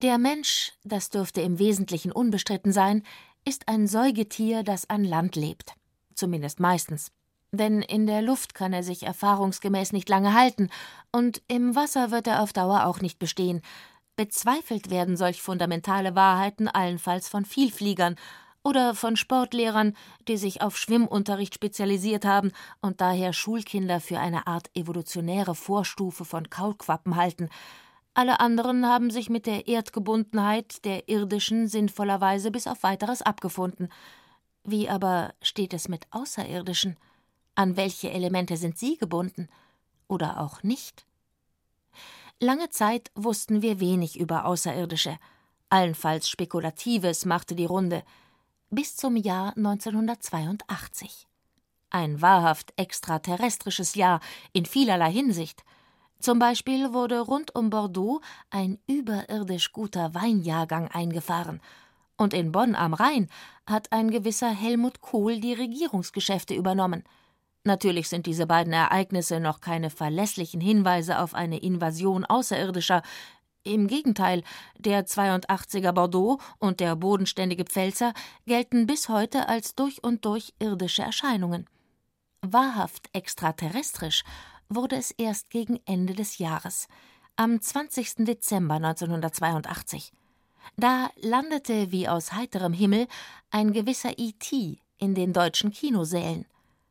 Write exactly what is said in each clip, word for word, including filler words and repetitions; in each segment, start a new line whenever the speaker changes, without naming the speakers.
Der Mensch, das dürfte im Wesentlichen unbestritten sein, ist ein Säugetier, das an Land lebt. Zumindest meistens. Denn in der Luft kann er sich erfahrungsgemäß nicht lange halten, und im Wasser wird er auf Dauer auch nicht bestehen. Bezweifelt werden solch fundamentale Wahrheiten allenfalls von Vielfliegern oder von Sportlehrern, die sich auf Schwimmunterricht spezialisiert haben und daher Schulkinder für eine Art evolutionäre Vorstufe von Kaulquappen halten. Alle anderen haben sich mit der Erdgebundenheit der Irdischen sinnvollerweise bis auf Weiteres abgefunden. Wie aber steht es mit Außerirdischen? An welche Elemente sind sie gebunden? Oder auch nicht? Lange Zeit wussten wir wenig über Außerirdische. Allenfalls Spekulatives machte die Runde. Bis zum Jahr neunzehnhundertzweiundachtzig. Ein wahrhaft extraterrestrisches Jahr in vielerlei Hinsicht. Zum Beispiel wurde rund um Bordeaux ein überirdisch guter Weinjahrgang eingefahren. Und in Bonn am Rhein hat ein gewisser Helmut Kohl die Regierungsgeschäfte übernommen. Natürlich sind diese beiden Ereignisse noch keine verlässlichen Hinweise auf eine Invasion Außerirdischer. Im Gegenteil, der zweiundachtziger Bordeaux und der bodenständige Pfälzer gelten bis heute als durch und durch irdische Erscheinungen. Wahrhaft extraterrestrisch wurde es erst gegen Ende des Jahres, am zwanzigsten Dezember neunzehnhundertzweiundachtzig. Da landete wie aus heiterem Himmel ein gewisser E T in den deutschen Kinosälen.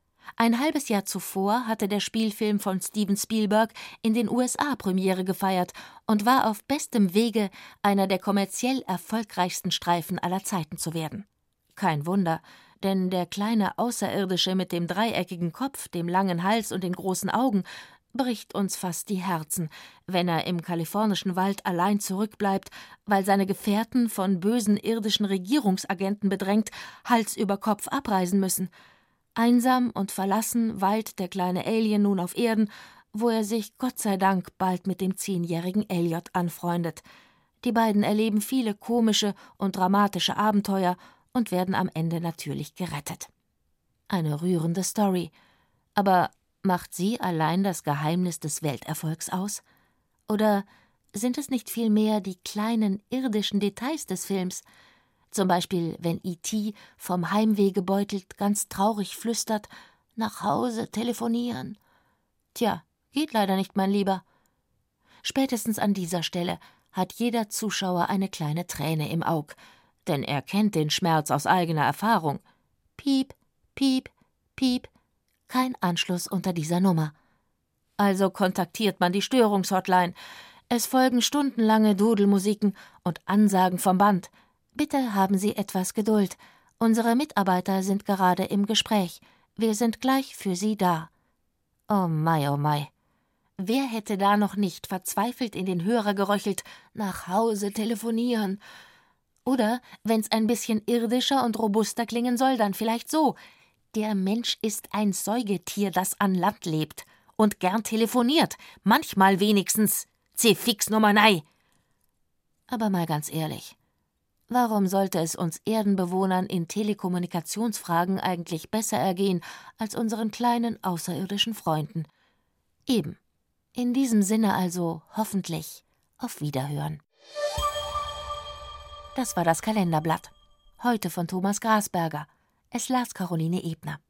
Ein halbes Jahr zuvor hatte der Spielfilm von Steven Spielberg in den U S A Premiere gefeiert und war auf bestem Wege, einer der kommerziell erfolgreichsten Streifen aller Zeiten zu werden. Kein Wunder, denn der kleine Außerirdische mit dem dreieckigen Kopf, dem langen Hals und den großen Augen bricht uns fast die Herzen, wenn er im kalifornischen Wald allein zurückbleibt, weil seine Gefährten, von bösen irdischen Regierungsagenten bedrängt, Hals über Kopf abreisen müssen. Einsam und verlassen weilt der kleine Alien nun auf Erden, wo er sich Gott sei Dank bald mit dem zehnjährigen Elliot anfreundet. Die beiden erleben viele komische und dramatische Abenteuer und werden am Ende natürlich gerettet. Eine rührende Story. Aber macht sie allein das Geheimnis des Welterfolgs aus? Oder sind es nicht vielmehr die kleinen irdischen Details des Films? Zum Beispiel, wenn E T vom Heimweh gebeutelt ganz traurig flüstert: »Nach Hause telefonieren.« Tja, geht leider nicht, mein Lieber. Spätestens an dieser Stelle hat jeder Zuschauer eine kleine Träne im Aug, denn er kennt den Schmerz aus eigener Erfahrung. Piep, piep, piep, kein Anschluss unter dieser Nummer. Also kontaktiert man die Störungshotline. Es folgen stundenlange Dudelmusiken und Ansagen vom Band. Bitte haben Sie etwas Geduld. Unsere Mitarbeiter sind gerade im Gespräch. Wir sind gleich für Sie da. Oh mei, oh mei. Wer hätte da noch nicht verzweifelt in den Hörer geröchelt: »Nach Hause telefonieren«? Oder, wenn's ein bisschen irdischer und robuster klingen soll, dann vielleicht so: »Der Mensch ist ein Säugetier, das an Land lebt und gern telefoniert, manchmal wenigstens. Zefix Nummer nei.« Aber mal ganz ehrlich, warum sollte es uns Erdenbewohnern in Telekommunikationsfragen eigentlich besser ergehen als unseren kleinen außerirdischen Freunden? Eben. In diesem Sinne also hoffentlich auf Wiederhören. Das war das Kalenderblatt. Heute von Thomas Grasberger. Es las Caroline Ebner.